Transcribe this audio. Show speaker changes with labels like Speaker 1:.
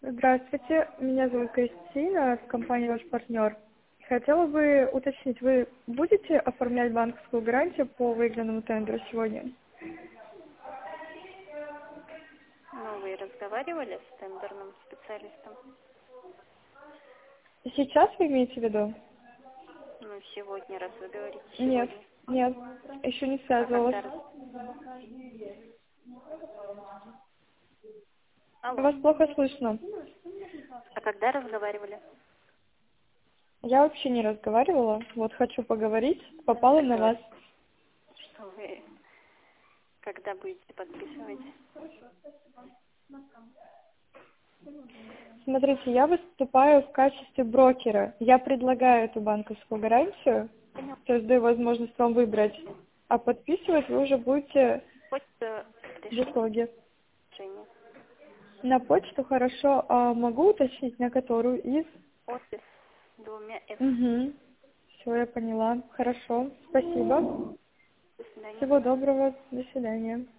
Speaker 1: Здравствуйте, меня зовут Кристина, в компании «Ваш партнер». Хотела бы уточнить, вы будете оформлять банковскую гарантию по выигранному тендеру сегодня?
Speaker 2: Ну, вы разговаривали с тендерным специалистом?
Speaker 1: Сейчас вы имеете в виду?
Speaker 2: Ну, сегодня, раз вы говорите
Speaker 1: Нет,
Speaker 2: сегодня.
Speaker 1: нет, еще не
Speaker 2: А
Speaker 1: связывалась.
Speaker 2: когда
Speaker 1: Вас
Speaker 2: Алло.
Speaker 1: плохо слышно.
Speaker 2: А когда разговаривали?
Speaker 1: Я вообще не разговаривала, вот хочу поговорить, попала
Speaker 2: Так
Speaker 1: на вас.
Speaker 2: говорите, что вы когда будете подписывать?
Speaker 1: Смотрите, я выступаю в качестве брокера. Я предлагаю эту банковскую гарантию,
Speaker 2: Понял.
Speaker 1: то есть даю возможность вам выбрать, а подписывать вы уже будете
Speaker 2: Почту
Speaker 1: в
Speaker 2: пришлите
Speaker 1: итоге.
Speaker 2: решение.
Speaker 1: На почту хорошо, а могу уточнить, на которую из?
Speaker 2: Офис двумя F.
Speaker 1: Угу. Все, я поняла. Хорошо, спасибо.
Speaker 2: До свидания.
Speaker 1: Всего доброго, до свидания.